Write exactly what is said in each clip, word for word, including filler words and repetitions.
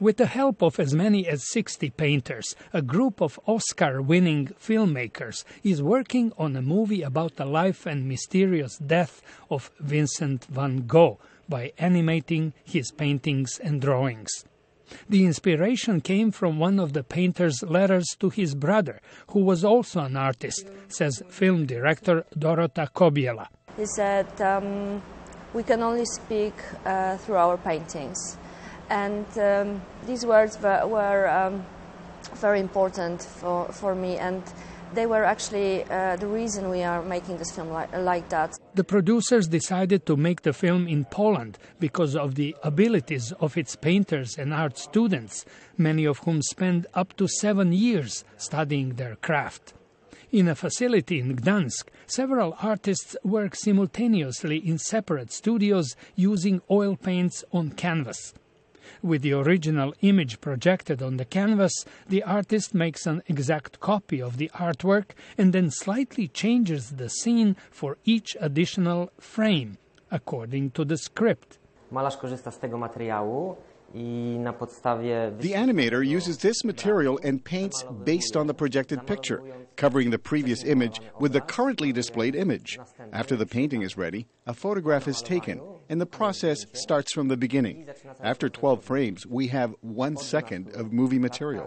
With the help of as many as sixty painters, a group of Oscar-winning filmmakers is working on a movie about the life and mysterious death of Vincent van Gogh by animating his paintings and drawings. The inspiration came from one of the painter's letters to his brother, who was also an artist, says film director Dorota Kobiela. He said, um, we can only speak uh, through our paintings. And um, these words were, were um, very important for, for me, and they were actually uh, the reason we are making this film like, like that. The producers decided to make the film in Poland because of the abilities of its painters and art students, many of whom spend up to seven years studying their craft. In a facility in Gdansk, several artists work simultaneously in separate studios using oil paints on canvas. With the original image projected on the canvas, the artist makes an exact copy of the artwork and then slightly changes the scene for each additional frame, according to the script. Malarz korzysta z tego materiału i na podstawie... The animator uses this material and paints based on the projected picture, covering the previous image with the currently displayed image. After the painting is ready, a photograph is taken, and the process starts from the beginning. After twelve frames, we have one second of movie material.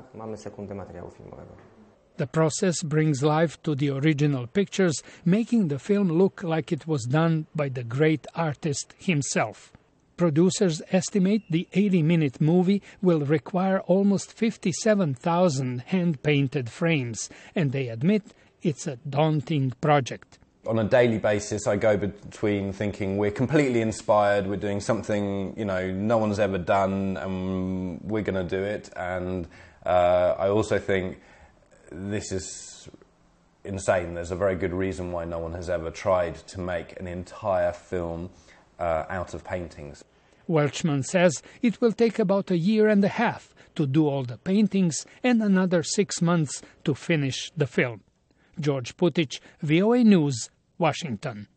The process brings life to the original pictures, making the film look like it was done by the great artist himself. Producers estimate the eighty-minute movie will require almost fifty-seven thousand hand-painted frames, and they admit it's a daunting project. On a daily basis, I go between thinking we're completely inspired, we're doing something, you know, no one's ever done, and we're going to do it. And uh, I also think this is insane. There's a very good reason why no one has ever tried to make an entire film uh, out of paintings. Welchman says it will take about a year and a half to do all the paintings and another six months to finish the film. George Putic, V O A News, Washington.